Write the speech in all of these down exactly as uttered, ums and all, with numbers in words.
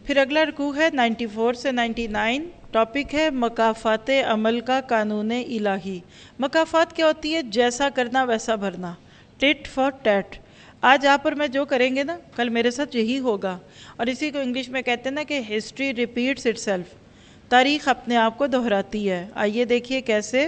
پھر اگلا رکوع ہے نائنٹی فور سے نائنٹی نائن، ٹاپک ہے مکافات عمل کا قانون الہی۔ مکافات کیا ہوتی ہے؟ جیسا کرنا ویسا بھرنا، ٹٹ فار ٹیٹ۔ آج آپ اور میں جو کریں گے نا، کل میرے ساتھ یہی ہوگا، اور اسی کو انگلش میں کہتے ہیں نا کہ ہسٹری ریپیٹس اٹ سیلف، تاریخ اپنے آپ کو دہراتی ہے۔ آئیے دیکھیے کیسے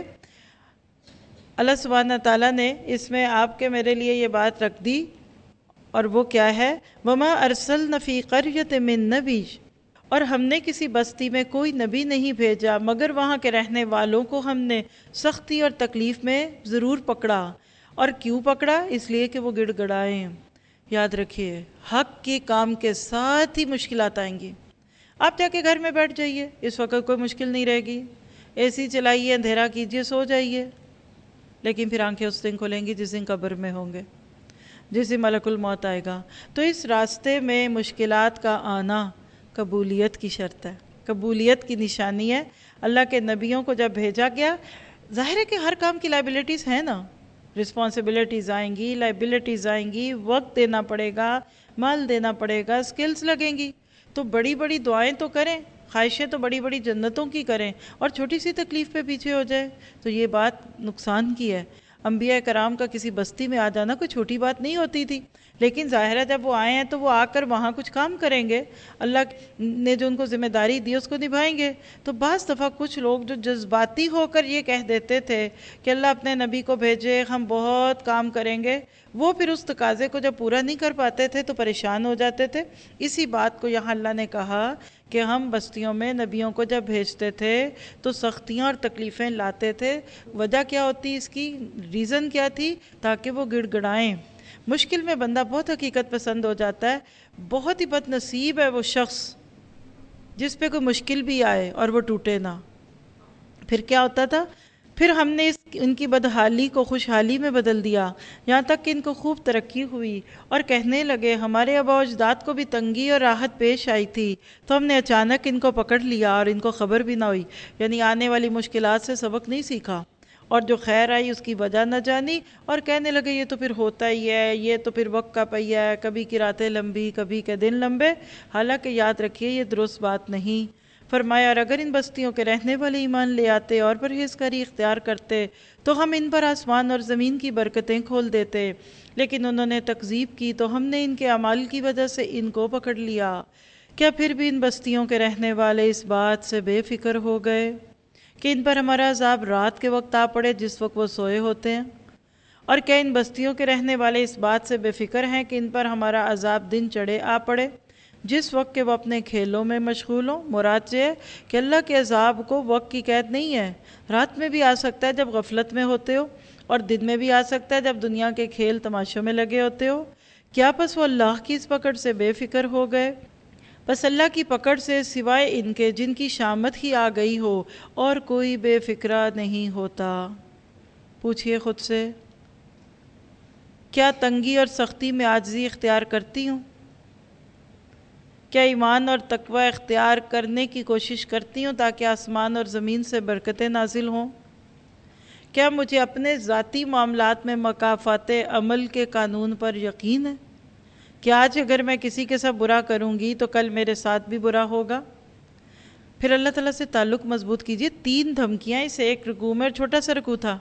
اللہ سبحانہ تعالیٰ نے اس میں آپ کے میرے لیے یہ بات رکھ دی، اور وہ کیا ہے؟ وَمَا أَرْسَلْنَا فِي قَرْيَةٍ مِّن نَبِيٍّ، اور ہم نے کسی بستی میں کوئی نبی نہیں بھیجا مگر وہاں کے رہنے والوں کو ہم نے سختی اور تکلیف میں ضرور پکڑا۔ اور کیوں پکڑا؟ اس لیے کہ وہ گڑ گڑائیں۔ یاد رکھیے، حق کی کام کے ساتھ ہی مشکلات آئیں گی۔ آپ جا کے گھر میں بیٹھ جائیے، اس وقت کوئی مشکل نہیں رہے گی، اے سی چلائیے، اندھیرا کیجیے، سو جائیے، لیکن پھر آنکھیں اس دن کھلیں گی جس دن قبر میں ہوں گے، جس دن ملک الموت آئے گا۔ تو اس راستے میں مشکلات کا آنا قبولیت کی شرط ہے، قبولیت کی نشانی ہے۔ اللہ کے نبیوں کو جب بھیجا گیا، ظاہر ہے کہ ہر کام کی لائبلٹیز ہیں نا، رسپانسبلٹیز آئیں گی، لائبلٹیز آئیں گی، وقت دینا پڑے گا، مال دینا پڑے گا، سکلز لگیں گی، تو بڑی بڑی دعائیں تو کریں، خواہشیں تو بڑی بڑی جنتوں کی کریں، اور چھوٹی سی تکلیف پہ پیچھے ہو جائے تو یہ بات نقصان کی ہے۔ انبیاء کرام کا کسی بستی میں آ جانا کوئی چھوٹی بات نہیں ہوتی تھی، لیکن ظاہر ہے جب وہ آئے ہیں تو وہ آ کر وہاں کچھ کام کریں گے، اللہ نے جو ان کو ذمہ داری دی اس کو نبھائیں گے۔ تو بعض دفعہ کچھ لوگ جو جذباتی ہو کر یہ کہہ دیتے تھے کہ اللہ اپنے نبی کو بھیجے، ہم بہت کام کریں گے، وہ پھر اس تقاضے کو جب پورا نہیں کر پاتے تھے تو پریشان ہو جاتے تھے۔ اسی بات کو یہاں اللہ نے کہا کہ ہم بستیوں میں نبیوں کو جب بھیجتے تھے تو سختیاں اور تکلیفیں لاتے تھے۔ وجہ کیا ہوتی اس کی؟ ریزن کیا تھی؟ تاکہ وہ گڑ گڑائیں۔ مشکل میں بندہ بہت حقیقت پسند ہو جاتا ہے، بہت ہی بد نصیب ہے وہ شخص جس پہ کوئی مشکل بھی آئے اور وہ ٹوٹے نہ۔ پھر کیا ہوتا تھا؟ پھر ہم نے اس ان کی بدحالی کو خوشحالی میں بدل دیا، یہاں تک کہ ان کو خوب ترقی ہوئی، اور کہنے لگے ہمارے آباء و اجداد کو بھی تنگی اور راحت پیش آئی تھی تو ہم نے اچانک ان کو پکڑ لیا اور ان کو خبر بھی نہ ہوئی، یعنی آنے والی مشکلات سے سبق نہیں سیکھا، اور جو خیر آئی اس کی وجہ نہ جانی، اور کہنے لگے یہ تو پھر ہوتا ہی ہے، یہ تو پھر وقت کا پہیہ ہے، کبھی کی راتیں لمبی کبھی کے دن لمبے۔ حالانکہ یاد رکھیے یہ درست بات نہیں۔ فرمایا اور اگر ان بستیوں کے رہنے والے ایمان لے آتے اور پرہیزگاری اختیار کرتے تو ہم ان پر آسمان اور زمین کی برکتیں کھول دیتے، لیکن انہوں نے تکذیب کی تو ہم نے ان کے اعمال کی وجہ سے ان کو پکڑ لیا۔ کیا پھر بھی ان بستیوں کے رہنے والے اس بات سے بے فکر ہو گئے کہ ان پر ہمارا عذاب رات کے وقت آ پڑے جس وقت وہ سوئے ہوتے ہیں؟ اور کیا ان بستیوں کے رہنے والے اس بات سے بے فکر ہیں کہ ان پر ہمارا عذاب دن چڑھے آ پڑے جس وقت کہ وہ اپنے کھیلوں میں مشغول ہوں؟ مراد یہ ہے کہ اللہ کے عذاب کو وقت کی قید نہیں ہے، رات میں بھی آ سکتا ہے جب غفلت میں ہوتے ہو، اور دن میں بھی آ سکتا ہے جب دنیا کے کھیل تماشوں میں لگے ہوتے ہو۔ کیا پس وہ اللہ کی اس پکڑ سے بے فکر ہو گئے؟ بس اللہ کی پکڑ سے سوائے ان کے جن کی شامت ہی آ گئی ہو اور کوئی بے فکرہ نہیں ہوتا۔ پوچھئے خود سے، کیا تنگی اور سختی میں عاجزی اختیار کرتی ہوں؟ کیا ایمان اور تقوی اختیار کرنے کی کوشش کرتی ہوں تاکہ آسمان اور زمین سے برکتیں نازل ہوں؟ کیا مجھے اپنے ذاتی معاملات میں مکافات عمل کے قانون پر یقین ہے کہ آج اگر میں کسی کے ساتھ برا کروں گی تو کل میرے ساتھ بھی برا ہوگا؟ پھر اللہ تعالیٰ سے تعلق مضبوط کیجئے۔ تین دھمکیاں اسے ایک رکوع میں، اور چھوٹا سا رکوع تھا،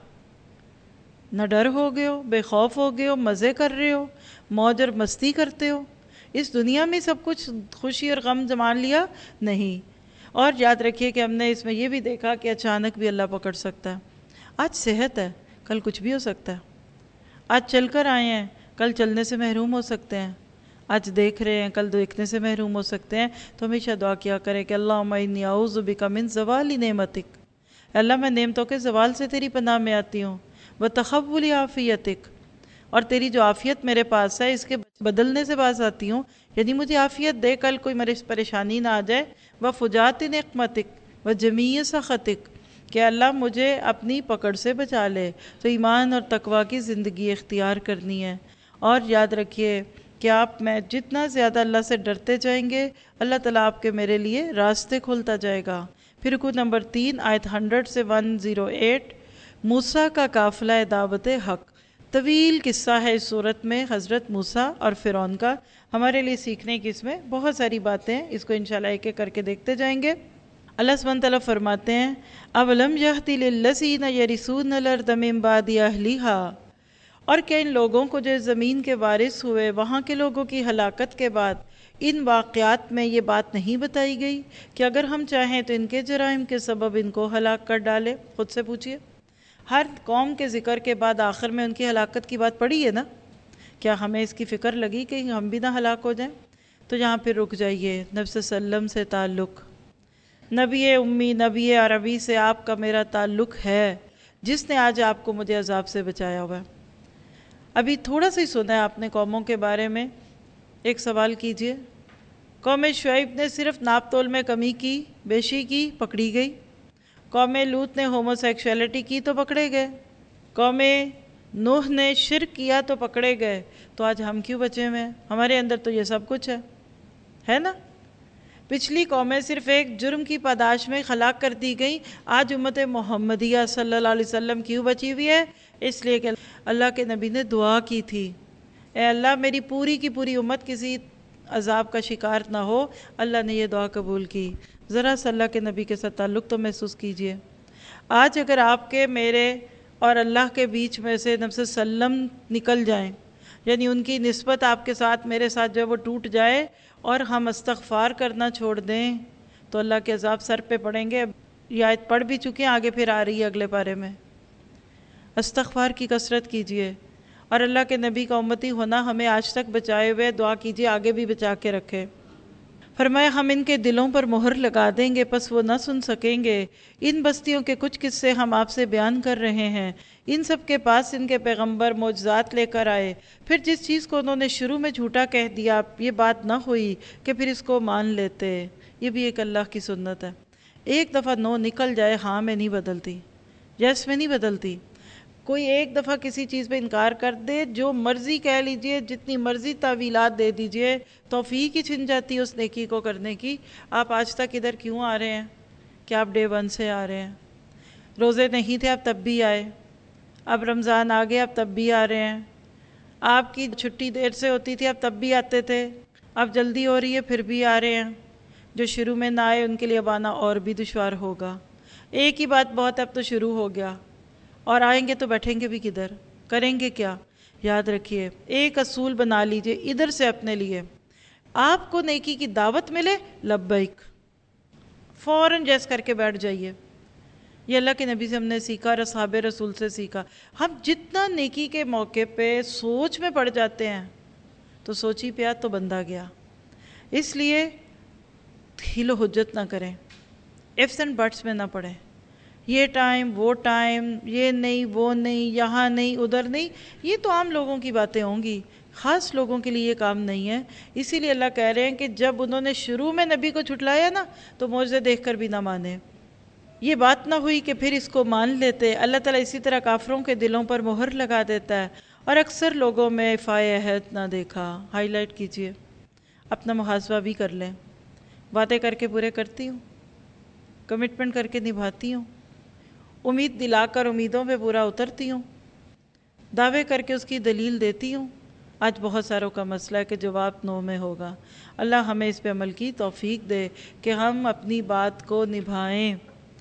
نہ ڈر ہو گئے ہو، بے خوف ہو گئے ہو، مزے کر رہے ہو، موج اور مستی کرتے ہو، اس دنیا میں سب کچھ خوشی اور غم جمان لیا؟ نہیں۔ اور یاد رکھیے کہ ہم نے اس میں یہ بھی دیکھا کہ اچانک بھی اللہ پکڑ سکتا ہے۔ آج صحت ہے، کل کچھ بھی ہو سکتا ہے۔ آج چل کر آئے ہیں، کل چلنے سے محروم ہو سکتے ہیں۔ آج دیکھ رہے ہیں، کل دیکھنے سے محروم ہو سکتے ہیں۔ تو ہمیشہ دعا کیا کریں کہ اللہم انی اعوذ بک من زوال نعمتک، اللہ میں نعمتوں کے زوال سے تیری پناہ میں آتی ہوں، وتحول عافیتک، اور تیری جو عافیت میرے پاس ہے اس کے بدلنے سے باز آتی ہوں، یعنی مجھے عافیت دے، کل کوئی میرے پریشانی نہ آ جائے، وفجات نقمتک وجمیع سخطک، کہ اللہ مجھے اپنی پکڑ سے بچا لے۔ تو ایمان اور تقوی کی زندگی اختیار کرنی ہے، اور یاد رکھیے کہ آپ میں جتنا زیادہ اللہ سے ڈرتے جائیں گے اللہ تعالیٰ آپ کے میرے لیے راستے کھولتا جائے گا۔ پھر رکوع نمبر تین آیت ہنڈریڈ سے ون زیرو ایٹ، موسیٰ کا قافلہ دعوت حق۔ طویل قصہ ہے اس صورت میں حضرت موسیٰ اور فرعون کا۔ ہمارے لیے سیکھنے کی اس میں بہت ساری باتیں ہیں، اس کو انشاءاللہ ایک ایک کر کے دیکھتے جائیں گے۔ اللہ سبحانہ تعالیٰ فرماتے ہیں اَوَلَمْ يَهْدِ لِلَّذِينَ يَرِثُونَ الْأَرْضَ مِن بَعْدِ أَهْلِهَا، اور کیا ان لوگوں کو جو زمین کے وارث ہوئے وہاں کے لوگوں کی ہلاکت کے بعد ان واقعات میں یہ بات نہیں بتائی گئی کہ اگر ہم چاہیں تو ان کے جرائم کے سبب ان کو ہلاک کر ڈالے؟ خود سے پوچھئے، ہر قوم کے ذکر کے بعد آخر میں ان کی ہلاکت کی بات پڑی ہے نا؟ کیا ہمیں اس کی فکر لگی کہ ہم بھی نہ ہلاک ہو جائیں؟ تو یہاں پہ رک جائیے۔ نبی صلی اللہ علیہ وسلم سے تعلق، نبی امی نبی عربی سے آپ کا میرا تعلق ہے، جس نے آج آپ کو مجھے عذاب سے بچایا ہوا ہے۔ ابھی تھوڑا سا ہی سنا ہے آپ نے قوموں کے بارے میں، ایک سوال کیجئے۔ قوم شعیب نے صرف ناپ تول میں کمی کی، بیشی کی، پکڑی گئی۔ قوم لوط نے ہومو سیکشولیٹی کی تو پکڑے گئے۔ قوم نوح نے شرک کیا تو پکڑے گئے۔ تو آج ہم کیوں بچے ہوئے ہیں؟ ہمارے اندر تو یہ سب کچھ ہے ہے نا؟ پچھلی قومیں صرف ایک جرم کی پاداش میں ہلاک کر دی گئیں، آج امت محمدیہ صلی اللہ علیہ وسلم کیوں بچی ہوئی ہے؟ اس لیے کہ اللہ کے نبی نے دعا کی تھی، اے اللہ میری پوری کی پوری امت کسی عذاب کا شکار نہ ہو۔ اللہ نے یہ دعا قبول کی۔ ذرا صلی اللہ کے نبی کے ساتھ تعلق تو محسوس کیجئے۔ آج اگر آپ کے میرے اور اللہ کے بیچ میں سے نبی صلی اللہ علیہ وسلم نکل جائیں، یعنی ان کی نسبت آپ کے ساتھ میرے ساتھ جو وہ ٹوٹ جائے اور ہم استغفار کرنا چھوڑ دیں تو اللہ کے عذاب سر پہ پڑیں گے۔ یہ آیت پڑھ بھی چکے ہیں، آگے پھر آ رہی ہے اگلے پارے میں۔ استغفار کی کثرت کیجئے اور اللہ کے نبی کا امتی ہونا ہمیں آج تک بچائے ہوئے، دعا کیجئے آگے بھی بچا کے رکھے۔ فرمایا ہم ان کے دلوں پر مہر لگا دیں گے پس وہ نہ سن سکیں گے۔ ان بستیوں کے کچھ قصے ہم آپ سے بیان کر رہے ہیں، ان سب کے پاس ان کے پیغمبر معجزات لے کر آئے، پھر جس چیز کو انہوں نے شروع میں جھوٹا کہہ دیا یہ بات نہ ہوئی کہ پھر اس کو مان لیتے۔ یہ بھی ایک اللہ کی سنت ہے، ایک دفعہ نو نکل جائے ہاں میں نہیں بدلتی، یس میں نہیں بدلتی۔ کوئی ایک دفعہ کسی چیز پہ انکار کر دے، جو مرضی کہہ لیجئے، جتنی مرضی تعویلات دے دیجئے، توفیق ہی چھن جاتی ہے اس نیکی کو کرنے کی۔ آپ آج تک ادھر کیوں آ رہے ہیں؟ کہ آپ ڈے ون سے آ رہے ہیں؟ روزے نہیں تھے اب تب بھی آئے، اب رمضان آ گئے اب تب بھی آ رہے ہیں، آپ کی چھٹی دیر سے ہوتی تھی اب تب بھی آتے تھے، اب جلدی ہو رہی ہے پھر بھی آ رہے ہیں۔ جو شروع میں نہ آئے ان کے لیے اب آنا اور بھی دشوار ہوگا۔ ایک ہی بات بہت اب تو شروع ہو گیا، اور آئیں گے تو بیٹھیں گے بھی کدھر، کریں گے کیا؟ یاد رکھیے ایک اصول بنا لیجئے ادھر سے اپنے لیے، آپ کو نیکی کی دعوت ملے لبیک، فوراً جیس کر کے بیٹھ جائیے۔ یہ اللہ کے نبی سے ہم نے سیکھا اور اصحاب رسول سے سیکھا۔ ہم جتنا نیکی کے موقع پہ سوچ میں پڑ جاتے ہیں تو سوچی پیا تو بندہ گیا۔ اس لیے ہیل و حجت نہ کریں، ifs اینڈ بٹس میں نہ پڑیں، یہ ٹائم وہ ٹائم، یہ نہیں وہ نہیں، یہاں نہیں ادھر نہیں، یہ تو عام لوگوں کی باتیں ہوں گی، خاص لوگوں کے لیے یہ کام نہیں ہے۔ اسی لیے اللہ کہہ رہے ہیں کہ جب انہوں نے شروع میں نبی کو جھٹلایا نا تو معجزے دیکھ کر بھی نہ مانے، یہ بات نہ ہوئی کہ پھر اس کو مان لیتے۔ اللہ تعالیٰ اسی طرح کافروں کے دلوں پر مہر لگا دیتا ہے، اور اکثر لوگوں میں افائے عہد نہ دیکھا۔ ہائی لائٹ کیجئے، اپنا محاسبہ بھی کر لیں۔ باتیں کر کے پورے کرتی ہوں، کمٹمنٹ کر کے نبھاتی ہوں، امید دلا کر امیدوں پہ پورا اترتی ہوں، دعوے کر کے اس کی دلیل دیتی ہوں۔ آج بہت ساروں کا مسئلہ ہے کہ جواب نو میں ہوگا۔ اللہ ہمیں اس پہ عمل کی توفیق دے کہ ہم اپنی بات کو نبھائیں،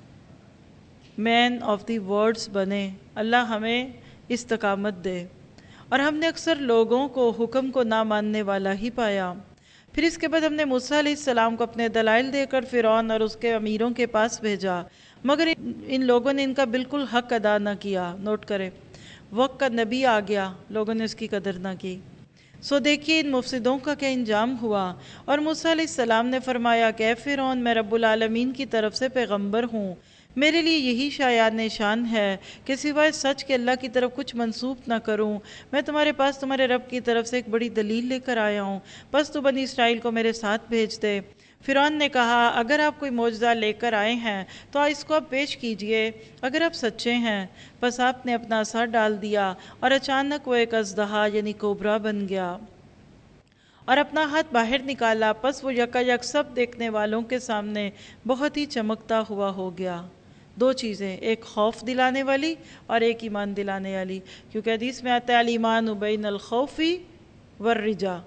مین آف دی ورڈز بنیں۔ اللہ ہمیں استقامت دے۔ اور ہم نے اکثر لوگوں کو حکم کو نہ ماننے والا ہی پایا۔ پھر اس کے بعد ہم نے موسیٰ علیہ السلام کو اپنے دلائل دے کر فرعون اور اس کے امیروں کے پاس بھیجا، مگر ان لوگوں نے ان کا بالکل حق ادا نہ کیا۔ نوٹ کریں، وقت کا نبی آ گیا، لوگوں نے اس کی قدر نہ کی۔ سو دیکھیے ان مفسدوں کا کیا انجام ہوا۔ اور موسیٰ علیہ السلام نے فرمایا کہ اے فرعون، میں رب العالمین کی طرف سے پیغمبر ہوں، میرے لیے یہی شایان شان ہے کہ سوائے سچ کے اللہ کی طرف کچھ منسوب نہ کروں۔ میں تمہارے پاس تمہارے رب کی طرف سے ایک بڑی دلیل لے کر آیا ہوں، بس تو بنی اسرائیل کو میرے ساتھ بھیج دے۔ فرعون نے کہا اگر آپ کوئی معجزہ لے کر آئے ہیں تو اس کو آپ پیش کیجئے، اگر آپ سچے ہیں۔ بس آپ نے اپنا عصا ڈال دیا اور اچانک وہ ایک اژدہا یعنی کوبرا بن گیا اور اپنا ہاتھ باہر نکالا، پس وہ یکا یک سب دیکھنے والوں کے سامنے بہت ہی چمکتا ہوا ہو گیا۔ دو چیزیں، ایک خوف دلانے والی اور ایک ایمان دلانے والی، کیونکہ حدیث میں آتا ہے الایمان بین الخوف والرجا،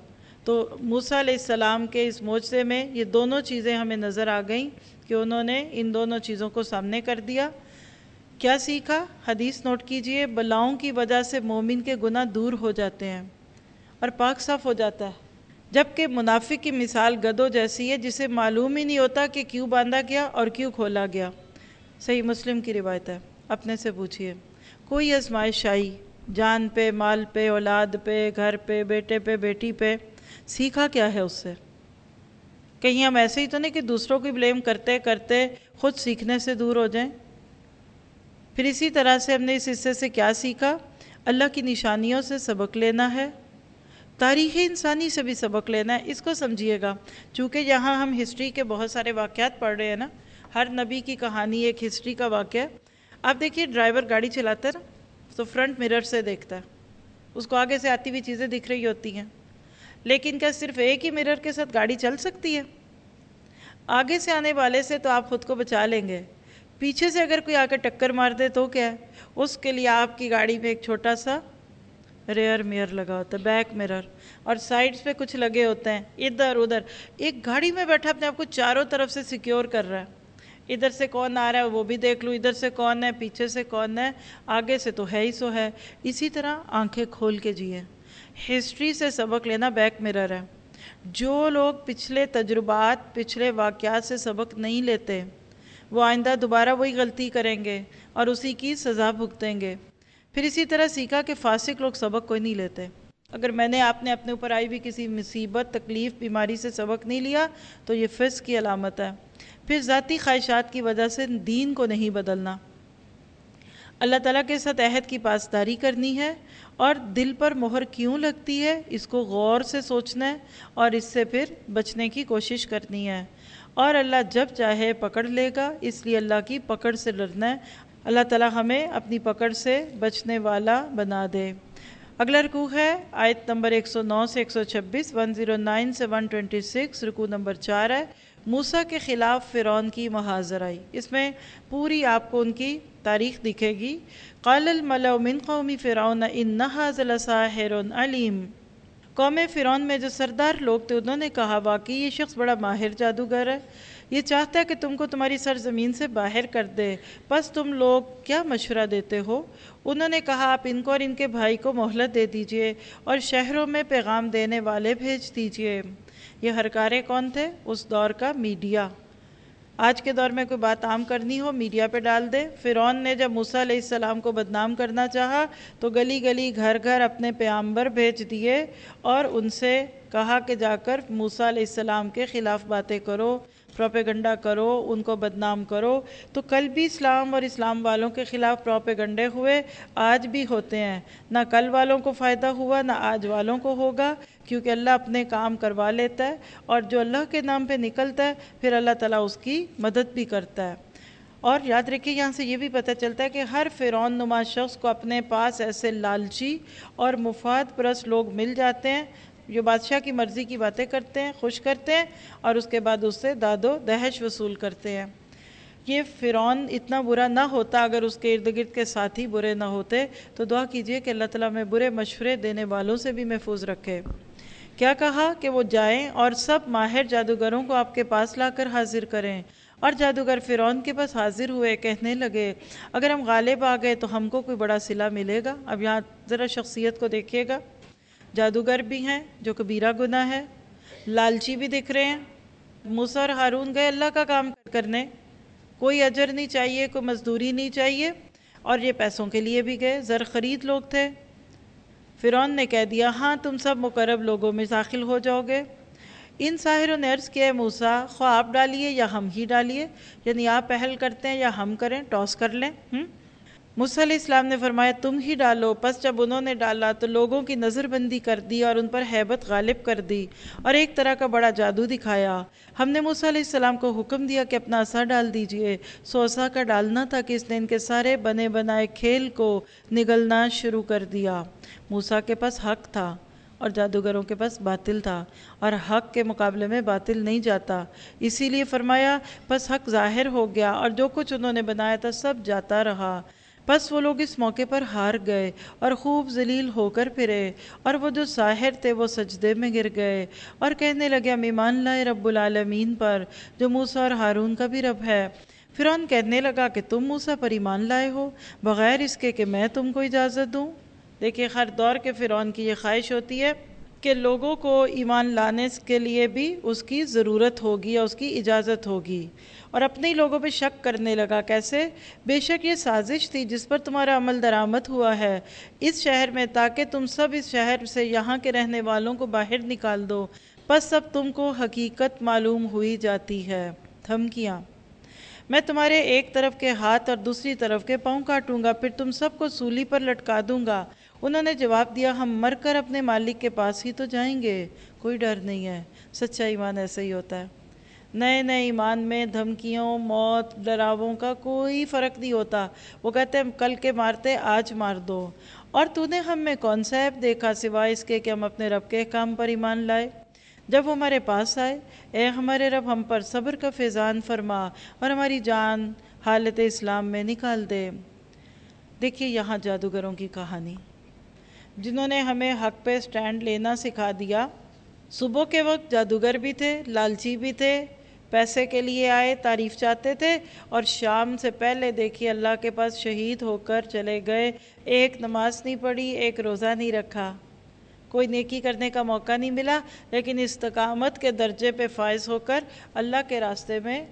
تو موسیٰ علیہ السلام کے اس معجزے میں یہ دونوں چیزیں ہمیں نظر آ گئیں کہ انہوں نے ان دونوں چیزوں کو سامنے کر دیا۔ کیا سیکھا؟ حدیث نوٹ کیجئے، بلاؤں کی وجہ سے مومن کے گناہ دور ہو جاتے ہیں اور پاک صاف ہو جاتا ہے، جبکہ منافق کی مثال گدھوں جیسی ہے جسے معلوم ہی نہیں ہوتا کہ کیوں باندھا گیا اور کیوں کھولا گیا۔ صحیح مسلم کی روایت ہے، اپنے سے پوچھئے کوئی آزمائش آئی جان پہ، مال پہ، اولاد پہ، گھر پہ، بیٹے پہ، بیٹی پہ، سیکھا کیا ہے اس سے؟ کہیں ہم ایسے ہی تو نہیں کہ دوسروں کی بلیم کرتے کرتے خود سیکھنے سے دور ہو جائیں۔ پھر اسی طرح سے ہم نے اس حصے سے کیا سیکھا؟ اللہ کی نشانیوں سے سبق لینا ہے، تاریخ انسانی سے بھی سبق لینا ہے۔ اس کو سمجھیے گا، چونکہ یہاں ہم ہسٹری کے بہت سارے واقعات پڑھ رہے ہیں نا، ہر نبی کی کہانی ایک ہسٹری کا واقعہ ہے۔ آپ دیکھیے ڈرائیور گاڑی چلاتا ہے نا تو فرنٹ مرر سے دیکھتا ہے، اس کو آگے سے آتی ہوئی چیزیں دکھ رہی ہوتی ہیں، لیکن کیا صرف ایک ہی مرر کے ساتھ گاڑی چل سکتی ہے؟ آگے سے آنے والے سے تو آپ خود کو بچا لیں گے، پیچھے سے اگر کوئی آ کے ٹکر مار دے تو کیا ہے؟ اس کے لیے آپ کی گاڑی میں ایک چھوٹا سا ریئر میئر لگا ہوتا ہے، بیک مرر، اور سائیڈز پہ کچھ لگے ہوتے ہیں، ادھر ادھر۔ ایک گاڑی میں بیٹھا اپنے آپ کو چاروں طرف سے سیکیور کر رہا ہے، ادھر سے کون آ رہا ہے وہ بھی دیکھ لوں، ادھر سے کون ہے، پیچھے سے کون ہے، آگے سے تو ہے ہی سو ہے۔ اسی طرح آنکھیں کھول کے جیے۔ ہسٹری سے سبق لینا بیک مرر ہے۔ جو لوگ پچھلے تجربات، پچھلے واقعات سے سبق نہیں لیتے، وہ آئندہ دوبارہ وہی غلطی کریں گے اور اسی کی سزا بھگتیں گے۔ پھر اسی طرح سیکھا کہ فاسق لوگ سبق کوئی نہیں لیتے۔ اگر میں نے آپ نے اپنے اوپر آئی بھی کسی مصیبت، تکلیف، بیماری سے سبق نہیں لیا تو یہ فسق کی علامت ہے۔ پھر ذاتی خواہشات کی وجہ سے دین کو نہیں بدلنا، اللہ تعالیٰ کے ساتھ عہد کی پاسداری کرنی ہے، اور دل پر مہر کیوں لگتی ہے اس کو غور سے سوچنا ہے اور اس سے پھر بچنے کی کوشش کرنی ہے، اور اللہ جب چاہے پکڑ لے گا، اس لیے اللہ کی پکڑ سے ڈرنا ہے۔ اللہ تعالیٰ ہمیں اپنی پکڑ سے بچنے والا بنا دے۔ اگلا رکوع ہے آیت نمبر ایک سو نو سے ایک سو چھبیس، ایک سو نو سے ایک سو چھبیس، رکوع نمبر چار ہے۔ موسیٰ کے خلاف فرعون کی محاذرائی، اس میں پوری آپ کو ان کی تاریخ دکھے گی۔ قال الملأ من قوم فرعون ان ھذا لساحر علیم، قوم فرعون میں جو سردار لوگ تھے انہوں نے کہا واقعی یہ شخص بڑا ماہر جادوگر ہے، یہ چاہتا ہے کہ تم کو تمہاری سرزمین سے باہر کر دے، پس تم لوگ کیا مشورہ دیتے ہو؟ انہوں نے کہا آپ ان کو اور ان کے بھائی کو مہلت دے دیجئے اور شہروں میں پیغام دینے والے بھیج دیجئے۔ یہ ہرکارے کون تھے؟ اس دور کا میڈیا۔ آج کے دور میں کوئی بات عام کرنی ہو میڈیا پہ ڈال دے۔ فرعون نے جب موسیٰ علیہ السلام کو بدنام کرنا چاہا تو گلی گلی گھر گھر اپنے پیغمبر بھیج دیے اور ان سے کہا کہ جا کر موسیٰ علیہ السلام کے خلاف باتیں کرو، پروپیگنڈا کرو، ان کو بدنام کرو۔ تو کل بھی اسلام اور اسلام والوں کے خلاف پروپیگنڈے ہوئے، آج بھی ہوتے ہیں۔ نہ کل والوں کو فائدہ ہوا نہ آج والوں کو ہوگا، کیونکہ اللہ اپنے کام کروا لیتا ہے، اور جو اللہ کے نام پہ نکلتا ہے پھر اللہ تعالیٰ اس کی مدد بھی کرتا ہے۔ اور یاد رکھیے یہاں سے یہ بھی پتہ چلتا ہے کہ ہر فرعون نما شخص کو اپنے پاس ایسے لالچی اور مفاد پرست لوگ مل جاتے ہیں جو بادشاہ کی مرضی کی باتیں کرتے ہیں، خوش کرتے ہیں، اور اس کے بعد اس سے داد و دہش وصول کرتے ہیں۔ یہ فرعون اتنا برا نہ ہوتا اگر اس کے ارد گرد کے ساتھی برے نہ ہوتے، تو دعا کیجئے کہ اللہ تعالیٰ میں برے مشورے دینے والوں سے بھی محفوظ رکھے۔ کیا کہا کہ وہ جائیں اور سب ماہر جادوگروں کو آپ کے پاس لا کر حاضر کریں، اور جادوگر فرعون کے پاس حاضر ہوئے، کہنے لگے اگر ہم غالب آ گئے تو ہم کو کوئی بڑا صلہ ملے گا۔ اب یہاں ذرا شخصیت کو دیکھیے گا، جادوگر بھی ہیں جو کبیرہ گناہ ہے، لالچی بھی دکھ رہے ہیں۔ موسیٰ اور ہارون گئے اللہ کا کام کرنے، کوئی اجر نہیں چاہیے، کوئی مزدوری نہیں چاہیے، اور یہ پیسوں کے لیے بھی گئے، زر خرید لوگ تھے۔ فرعون نے کہہ دیا ہاں تم سب مقرب لوگوں میں داخل ہو جاؤ گے۔ ان ساحروں نے عرض کیا ہے موسیٰ خواہ آپ ڈالیے یا ہم ہی ڈالیے، یعنی آپ پہل کرتے ہیں یا ہم کریں، ٹاس کر لیں۔ موسیٰ علیہ السلام نے فرمایا تم ہی ڈالو۔ پس جب انہوں نے ڈالا تو لوگوں کی نظر بندی کر دی اور ان پر ہیبت غالب کر دی اور ایک طرح کا بڑا جادو دکھایا۔ ہم نے موسیٰ علیہ السلام کو حکم دیا کہ اپنا عصا ڈال دیجئے، سو عصا کا ڈالنا تھا کہ اس نے ان کے سارے بنے بنائے کھیل کو نگلنا شروع کر دیا۔ موسیٰ کے پاس حق تھا اور جادوگروں کے پاس باطل تھا، اور حق کے مقابلے میں باطل نہیں جاتا، اسی لیے فرمایا پس حق ظاہر ہو گیا اور جو کچھ انہوں نے بنایا تھا سب جاتا رہا۔ پس وہ لوگ اس موقع پر ہار گئے اور خوب ذلیل ہو کر پھرے، اور وہ جو ساحر تھے وہ سجدے میں گر گئے اور کہنے لگے ہم ایمان لائے رب العالمین پر، جو موسیٰ اور ہارون کا بھی رب ہے۔ فرعون کہنے لگا کہ تم موسیٰ پر ایمان لائے ہو بغیر اس کے کہ میں تم کو اجازت دوں۔ دیکھیے ہر دور کے فرعون کی یہ خواہش ہوتی ہے کہ لوگوں کو ایمان لانے کے لیے بھی اس کی ضرورت ہوگی یا اس کی اجازت ہوگی، اور اپنے ہی لوگوں پہ شک کرنے لگا۔ کیسے؟ بے شک یہ سازش تھی جس پر تمہارا عمل درآمد ہوا ہے اس شہر میں، تاکہ تم سب اس شہر سے یہاں کے رہنے والوں کو باہر نکال دو، پس اب تم کو حقیقت معلوم ہوئی جاتی ہے۔ دھمکیاں: میں تمہارے ایک طرف کے ہاتھ اور دوسری طرف کے پاؤں کاٹوں گا، پھر تم سب کو سولی پر لٹکا دوں گا۔ انہوں نے جواب دیا ہم مر کر اپنے مالک کے پاس ہی تو جائیں گے، کوئی ڈر نہیں ہے۔ سچا ایمان ایسا ہی ہوتا ہے۔ نئے نئے ایمان میں دھمکیوں، موت، ڈراووں کا کوئی فرق نہیں ہوتا۔ وہ کہتے ہیں کل کے مارتے آج مار دو۔ اور تو نے ہم میں کون سا عیب دیکھا سوائے اس کے کہ ہم اپنے رب کے احکام پر ایمان لائے؟ جب وہ ہمارے پاس آئے، اے ہمارے رب ہم پر صبر کا فیضان فرما اور ہماری جان حالت اسلام میں نکال دے۔ دیکھیے یہاں جادوگروں کی کہانی، جنہوں نے ہمیں حق پہ سٹینڈ لینا سکھا دیا۔ صبح کے وقت جادوگر بھی تھے، لالچی بھی تھے، پیسے کے لیے آئے، تعریف چاہتے تھے، اور شام سے پہلے دیکھیے اللہ کے پاس شہید ہو کر چلے گئے۔ ایک نماز نہیں پڑھی، ایک روزہ نہیں رکھا، کوئی نیکی کرنے کا موقع نہیں ملا، لیکن استقامت کے درجے پہ فائز ہو کر اللہ کے راستے میں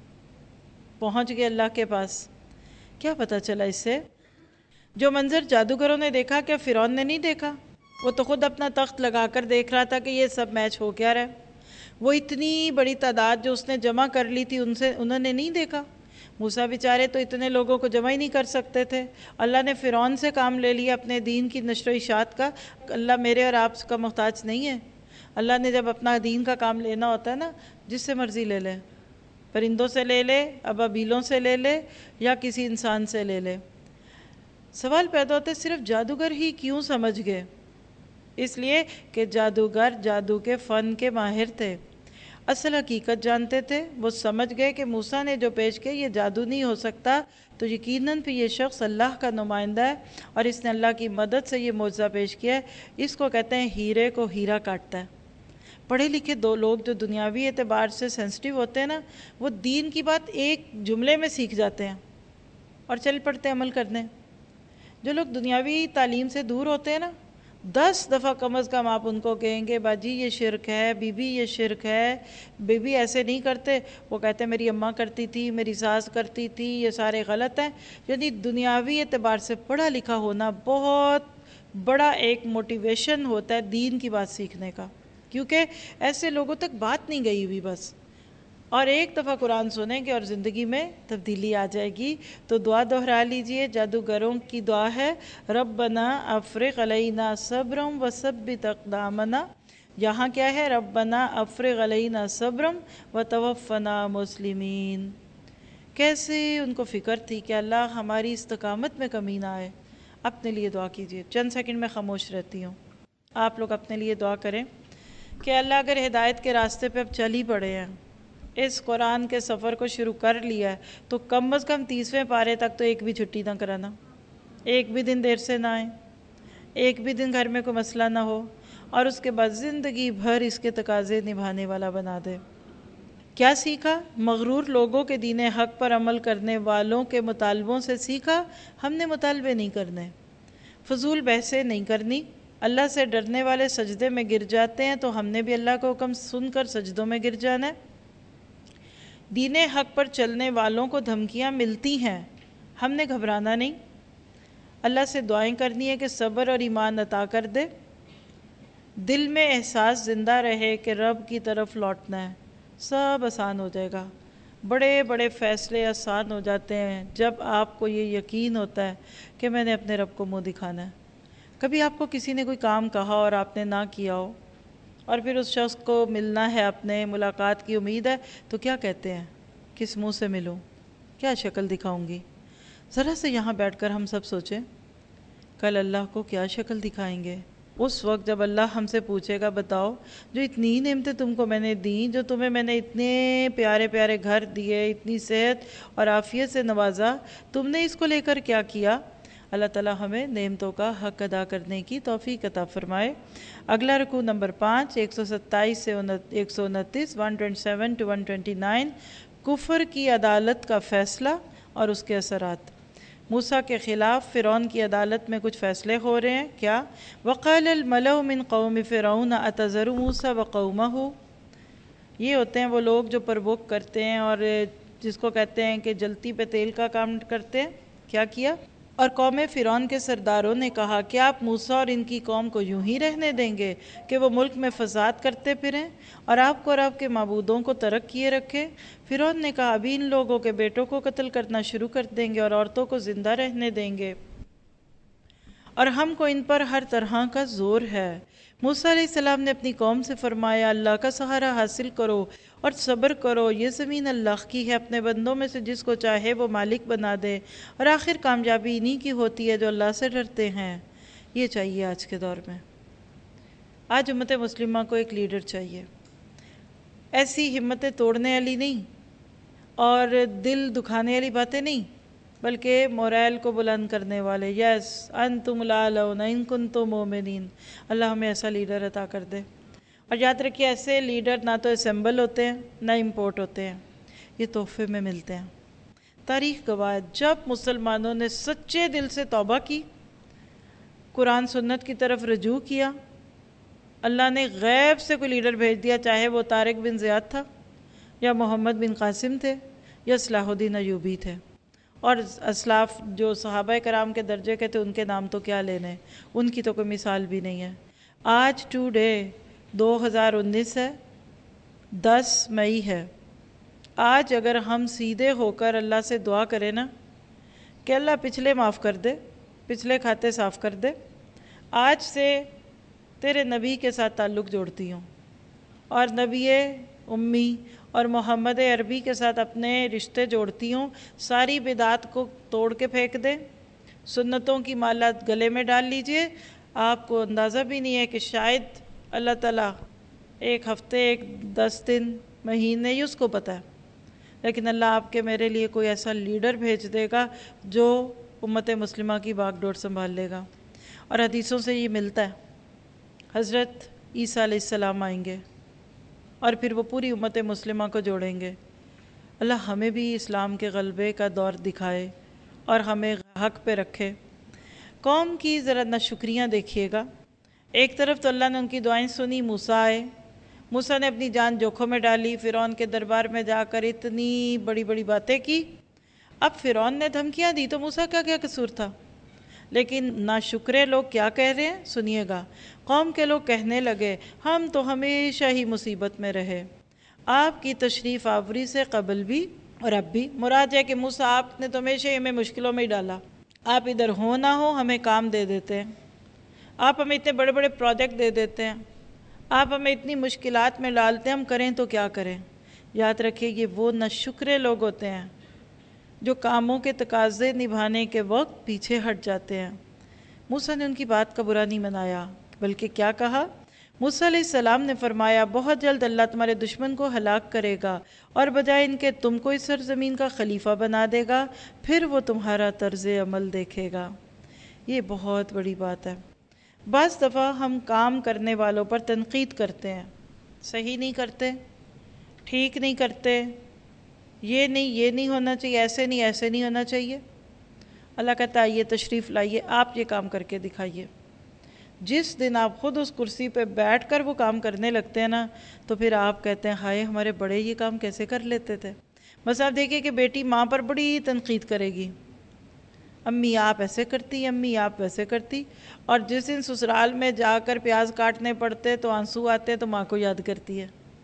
پہنچ گئے اللہ کے پاس۔ کیا پتہ چلا اس سے؟ جو منظر جادوگروں نے دیکھا کیا فرعون نے نہیں دیکھا؟ وہ تو خود اپنا تخت لگا کر دیکھ رہا تھا کہ یہ سب میچ ہو کیا رہا ہے۔ وہ اتنی بڑی تعداد جو اس نے جمع کر لی تھی ان سے انہوں نے نہیں دیکھا۔ موسیٰ بیچارے تو اتنے لوگوں کو جمع ہی نہیں کر سکتے تھے۔ اللہ نے فرعون سے کام لے لیا اپنے دین کی نشر و اشاعت کا۔ اللہ میرے اور آپ کا محتاج نہیں ہے۔ اللہ نے جب اپنا دین کا کام لینا ہوتا ہے نا، جس سے مرضی لے لے، پرندوں سے لے لے، ابابیلوں سے لے لے، یا کسی انسان سے لے لے۔ سوال پیدا ہوتا ہے صرف جادوگر ہی کیوں سمجھ گئے؟ اس لیے کہ جادوگر جادو کے فن کے ماہر تھے، اصل حقیقت جانتے تھے۔ وہ سمجھ گئے کہ موسیٰ نے جو پیش کیا یہ جادو نہیں ہو سکتا، تو یقیناً پھر یہ شخص اللہ کا نمائندہ ہے اور اس نے اللہ کی مدد سے یہ معجزہ پیش کیا ہے۔ اس کو کہتے ہیں ہیرے کو ہیرا کاٹتا ہے۔ پڑھے لکھے دو لوگ جو دنیاوی اعتبار سے سینسٹیو ہوتے ہیں نا، وہ دین کی بات ایک جملے میں سیکھ جاتے ہیں اور چل پڑتے ہیں عمل کرنے۔ جو لوگ دنیاوی تعلیم سے دور ہوتے ہیں نا، دس دفعہ کم از کم آپ ان کو کہیں گے باجی یہ شرک ہے، بی بی یہ شرک ہے، بی بی ایسے نہیں کرتے، وہ کہتے ہیں میری اماں کرتی تھی، میری ساس کرتی تھی، یہ سارے غلط ہیں۔ یعنی دنیاوی اعتبار سے پڑھا لکھا ہونا بہت بڑا ایک موٹیویشن ہوتا ہے دین کی بات سیکھنے کا، کیونکہ ایسے لوگوں تک بات نہیں گئی ہوئی بس۔ اور ایک دفعہ قرآن سنیں گے اور زندگی میں تبدیلی آ جائے گی۔ تو دعا دہرا لیجئے، جادوگروں کی دعا ہے ربنا افرغ علینا صبرا وثبت اقدامنا۔ یہاں کیا ہے؟ ربنا افرغ علینا صبرا وتوفنا مسلمین۔ کیسے ان کو فکر تھی کہ اللہ ہماری استقامت میں کمی نہ آئے۔ اپنے لیے دعا کیجئے، چند سیکنڈ میں خاموش رہتی ہوں، آپ لوگ اپنے لیے دعا کریں کہ اللہ اگر ہدایت کے راستے پہ اب چل ہی پڑے ہیں، اس قرآن کے سفر کو شروع کر لیا ہے، تو کم از کم تیسویں پارے تک تو ایک بھی چھٹی نہ کرانا، ایک بھی دن دیر سے نہ آئیں، ایک بھی دن گھر میں کوئی مسئلہ نہ ہو، اور اس کے بعد زندگی بھر اس کے تقاضے نبھانے والا بنا دے۔ کیا سیکھا؟ مغرور لوگوں کے دین حق پر عمل کرنے والوں کے مطالبوں سے سیکھا ہم نے مطالبے نہیں کرنے، فضول بحثیں نہیں کرنی۔ اللہ سے ڈرنے والے سجدے میں گر جاتے ہیں تو ہم نے بھی اللہ کا حکم سن کر سجدوں میں گر جانا ہے۔ دین حق پر چلنے والوں کو دھمکیاں ملتی ہیں، ہم نے گھبرانا نہیں، اللہ سے دعائیں کرنی ہے کہ صبر اور ایمان عطا کر دے، دل میں احساس زندہ رہے کہ رب کی طرف لوٹنا ہے، سب آسان ہو جائے گا۔ بڑے بڑے فیصلے آسان ہو جاتے ہیں جب آپ کو یہ یقین ہوتا ہے کہ میں نے اپنے رب کو منہ دکھانا ہے۔ کبھی آپ کو کسی نے کوئی کام کہا اور آپ نے نہ کیا ہو، اور پھر اس شخص کو ملنا ہے، اپنے ملاقات کی امید ہے، تو کیا کہتے ہیں؟ کس منہ سے ملوں؟ کیا شکل دکھاؤں گی؟ ذرا سے یہاں بیٹھ کر ہم سب سوچیں کل اللہ کو کیا شکل دکھائیں گے؟ اس وقت جب اللہ ہم سے پوچھے گا بتاؤ جو اتنی نعمتیں تم کو میں نے دیں، جو تمہیں میں نے اتنے پیارے پیارے گھر دیے، اتنی صحت اور عافیت سے نوازا، تم نے اس کو لے کر کیا کیا؟ اللہ تعالیٰ ہمیں نعمتوں کا حق ادا کرنے کی توفیق عطا فرمائے۔ اگلا رکوع نمبر پانچ، ایک سو ستائیس سے ایک سو انتیس، one twenty seven to one twenty nine, کفر کی عدالت کا فیصلہ اور اس کے اثرات۔ موسیٰ کے خلاف فرعون کی عدالت میں کچھ فیصلے ہو رہے ہیں، کیا؟ وَقَالَ الْمَلَأُ مِنْ قَوْمِ فِرْعَوْنَ أَتَذَرُ مُوسَىٰ وَقَوْمَهُ، یہ ہوتے ہیں وہ لوگ جو پروک کرتے ہیں اور جس کو کہتے ہیں کہ جلتی پہ تیل کا کام کرتے ہیں۔ کیا کیا؟ اور قوم فرعون کے سرداروں نے کہا کیا آپ موسیٰ اور ان کی قوم کو یوں ہی رہنے دیں گے کہ وہ ملک میں فساد کرتے پھریں اور آپ کو اور آپ کے معبودوں کو ترک کیے رکھے؟ فرعون نے کہا ابھی ان لوگوں کے بیٹوں کو قتل کرنا شروع کر دیں گے اور عورتوں کو زندہ رہنے دیں گے، اور ہم کو ان پر ہر طرح کا زور ہے۔ موسیٰ علیہ السلام نے اپنی قوم سے فرمایا اللہ کا سہارا حاصل کرو اور صبر کرو، یہ زمین اللہ کی ہے، اپنے بندوں میں سے جس کو چاہے وہ مالک بنا دے، اور آخر کامیابی انہی کی ہوتی ہے جو اللہ سے ڈرتے ہیں۔ یہ چاہیے آج کے دور میں۔ آج امت مسلمہ کو ایک لیڈر چاہیے، ایسی ہمتیں توڑنے والی نہیں اور دل دکھانے والی باتیں نہیں، بلکہ موریل کو بلند کرنے والے۔ یس انتم الاعلون ان کنتم مومنین۔ اللہ ہمیں ایسا لیڈر عطا کر دے۔ اور یاد رکھیے ایسے لیڈر نہ تو اسمبل ہوتے ہیں نہ امپورٹ ہوتے ہیں، یہ تحفے میں ملتے ہیں۔ تاریخ گواہ ہے جب مسلمانوں نے سچے دل سے توبہ کی، قرآن سنت کی طرف رجوع کیا، اللہ نے غیب سے کوئی لیڈر بھیج دیا، چاہے وہ طارق بن زیاد تھا یا محمد بن قاسم تھے یا صلاح الدین ایوبی تھے، اور اسلاف جو صحابہ کرام کے درجے کے تھے ان کے نام تو کیا لینے، ان کی تو کوئی مثال بھی نہیں ہے۔ آج ٹو ڈے دو ہزار انیس ہے، دس مئی ہے۔ آج اگر ہم سیدھے ہو کر اللہ سے دعا کریں نا کہ اللہ پچھلے معاف کر دے، پچھلے کھاتے صاف کر دے، آج سے تیرے نبی کے ساتھ تعلق جوڑتی ہوں اور نبی امی اور محمد عربی کے ساتھ اپنے رشتے جوڑتی ہوں، ساری بدعات کو توڑ کے پھینک دیں، سنتوں کی مالا گلے میں ڈال لیجئے۔ آپ کو اندازہ بھی نہیں ہے کہ شاید اللہ تعالیٰ ایک ہفتے، ایک دس دن، مہینے ہی اس کو پتہ ہے، لیکن اللہ آپ کے میرے لیے کوئی ایسا لیڈر بھیج دے گا جو امت مسلمہ کی باغ ڈور سنبھال لے گا۔ اور حدیثوں سے یہ ملتا ہے، حضرت عیسیٰ علیہ السلام آئیں گے اور پھر وہ پوری امت مسلمہ کو جوڑیں گے۔ اللہ ہمیں بھی اسلام کے غلبے کا دور دکھائے اور ہمیں حق پہ رکھے۔ قوم کی ذرا ناشکریاں دیکھیے گا، ایک طرف تو اللہ نے ان کی دعائیں سنی، موسیٰ آئے، موسیٰ نے اپنی جان جوکھوں میں ڈالی، فرعون کے دربار میں جا کر اتنی بڑی بڑی باتیں کی۔ اب فرعون نے دھمکیاں دی تو موسیٰ کا کیا قصور تھا؟ لیکن ناشکرے لوگ کیا کہہ رہے ہیں سنیے گا۔ قوم کے لوگ کہنے لگے ہم تو ہمیشہ ہی مصیبت میں رہے، آپ کی تشریف آوری سے قبل بھی اور اب بھی۔ مراد ہے کہ موسیٰ آپ نے تو ہمیشہ ہی ہمیں مشکلوں میں ہی ڈالا، آپ ادھر ہو نہ ہو ہمیں کام دے دیتے ہیں، آپ ہمیں اتنے بڑے بڑے پروجیکٹ دے دیتے ہیں، آپ ہمیں اتنی مشکلات میں ڈالتے ہیں، ہم کریں تو کیا کریں۔ یاد رکھیے یہ وہ ناشکرے لوگ ہوتے ہیں جو کاموں کے تقاضے نبھانے کے وقت پیچھے ہٹ جاتے ہیں۔ موسیٰ نے ان کی بات کا برا نہیں منایا، بلکہ کیا کہا؟ موسیٰ علیہ السلام نے فرمایا بہت جلد اللہ تمہارے دشمن کو ہلاک کرے گا اور بجائے ان کے تم کو اس سرزمین کا خلیفہ بنا دے گا، پھر وہ تمہارا طرز عمل دیکھے گا۔ یہ بہت بڑی بات ہے۔ بعض دفعہ ہم کام کرنے والوں پر تنقید کرتے ہیں، صحیح نہیں کرتے، ٹھیک نہیں کرتے، یہ نہیں یہ نہیں ہونا چاہیے، ایسے نہیں ایسے نہیں ہونا چاہیے۔ اللہ کہتا ہے یہ تشریف لائیے، آپ یہ کام کر کے دکھائیے۔ جس دن آپ خود اس کرسی پہ بیٹھ کر وہ کام کرنے لگتے ہیں نا تو پھر آپ کہتے ہیں ہائے ہمارے بڑے یہ کام کیسے کر لیتے تھے۔ بس آپ دیکھیے کہ بیٹی ماں پر بڑی تنقید کرے گی، امی آپ ایسے کرتی، امی آپ ویسے کرتی، اور جس دن سسرال میں جا کر پیاز کاٹنے پڑتے تو آنسو آتے تو ماں کو یاد کرتی ہے۔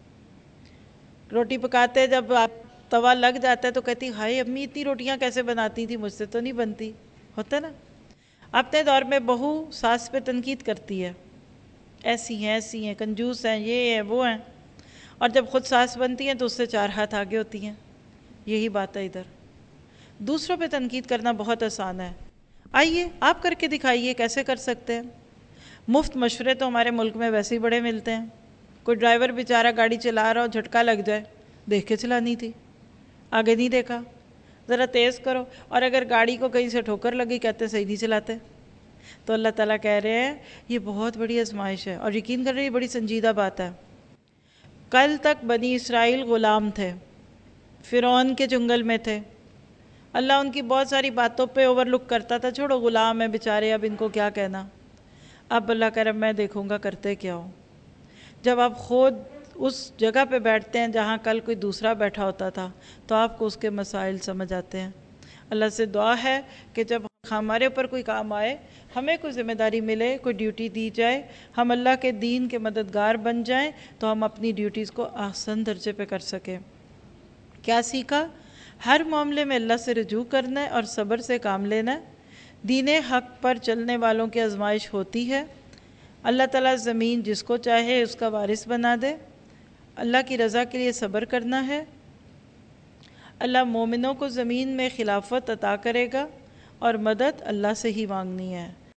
روٹی پکاتے جب آپ توا لگ جاتا ہے تو کہتی ہائے امی اتنی روٹیاں کیسے بناتی تھی، مجھ سے تو نہیں بنتی، ہوتا نا۔ اپنے دور میں بہو ساس پہ تنقید کرتی ہے، ایسی ہیں ایسی ہیں، کنجوس ہیں، یہ ہیں وہ ہیں، اور جب خود ساس بنتی ہیں تو اس سے چار ہاتھ آگے ہوتی ہیں۔ یہی بات ہے ادھر، دوسروں پہ تنقید کرنا بہت آسان ہے، آئیے آپ کر کے دکھائیے کیسے کر سکتے ہیں۔ مفت مشورے تو ہمارے ملک میں ویسے ہی بڑے ملتے ہیں. کوئی ڈرائیور بیچارہ گاڑی چلا رہا ہو، جھٹکا لگ جائے، دیکھ کے چلانی تھی، آگے نہیں دیکھا، ذرا تیز کرو. اور اگر گاڑی کو کہیں سے ٹھوکر لگی، کہتے صحیح نہیں چلاتے. تو اللہ تعالیٰ کہہ رہے ہیں یہ بہت بڑی آزمائش ہے، اور یقین کر رہے ہیں یہ بڑی سنجیدہ بات ہے. کل تک بنی اسرائیل غلام تھے، فرعون کے چنگل میں تھے. اللہ ان کی بہت ساری باتوں پہ اوور لک کرتا تھا، چھوڑو غلام ہے بیچارے، اب ان کو کیا کہنا. اب اللہ کہہ رہا ہے میں دیکھوں گا کرتے کیا ہو. جب آپ خود اس جگہ پہ بیٹھتے ہیں جہاں کل کوئی دوسرا بیٹھا ہوتا تھا تو آپ کو اس کے مسائل سمجھ آتے ہیں. اللہ سے دعا ہے کہ جب ہمارے اوپر کوئی کام آئے، ہمیں کوئی ذمہ داری ملے، کوئی ڈیوٹی دی جائے، ہم اللہ کے دین کے مددگار بن جائیں تو ہم اپنی ڈیوٹیز کو احسن درجے پہ کر سکیں. کیا سیکھا؟ ہر معاملے میں اللہ سے رجوع کرنا ہے اور صبر سے کام لینا ہے. دین حق پر چلنے والوں کی آزمائش ہوتی ہے. اللہ تعالیٰ زمین جس کو چاہے اس کا وارث بنا دے. اللہ کی رضا کے لیے صبر کرنا ہے. اللہ مومنوں کو زمین میں خلافت عطا کرے گا اور مدد اللہ سے ہی مانگنی ہے.